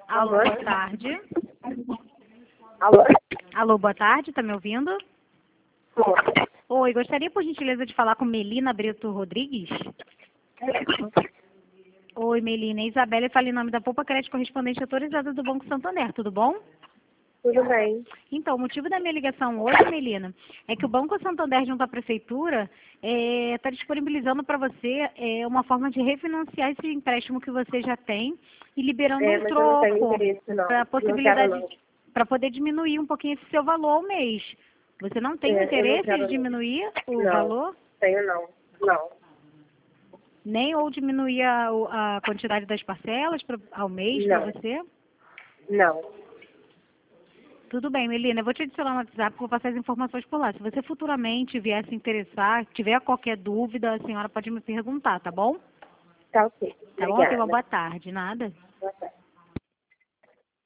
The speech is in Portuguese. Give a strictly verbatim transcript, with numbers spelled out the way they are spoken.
Alô, Alô? boa tarde. Alô? Alô, boa tarde, tá me ouvindo? Oi. Oi, gostaria por gentileza de falar com Melina Brito Rodrigues? Oi, Melina. Isabela, eu falei em nome da Poupa Crédito Correspondente Autorizada do Banco Santander, tudo bom? Tudo bem. Então, o motivo da minha ligação hoje, Melina, é que o Banco Santander, junto à Prefeitura, está disponibilizando para você é, uma forma de refinanciar esse empréstimo que você já tem e liberando É, um mas eu não tenho troco interesse, não. para a Não possibilidade, quero, não. para poder diminuir um pouquinho esse seu valor ao mês. Você não tem É, eu não interesse quero, de não. diminuir o Não, valor? tenho não. Não. Nem ou diminuir a, o- a quantidade das parcelas pra, ao mês para Não. você? Não. Tudo bem, Melina, eu vou te adicionar no WhatsApp, vou passar as informações por lá. Se você futuramente vier se interessar, tiver qualquer dúvida, a senhora pode me perguntar, tá bom? Tá ok. Tá bom? Tenha uma Obrigada. boa tarde, nada. Boa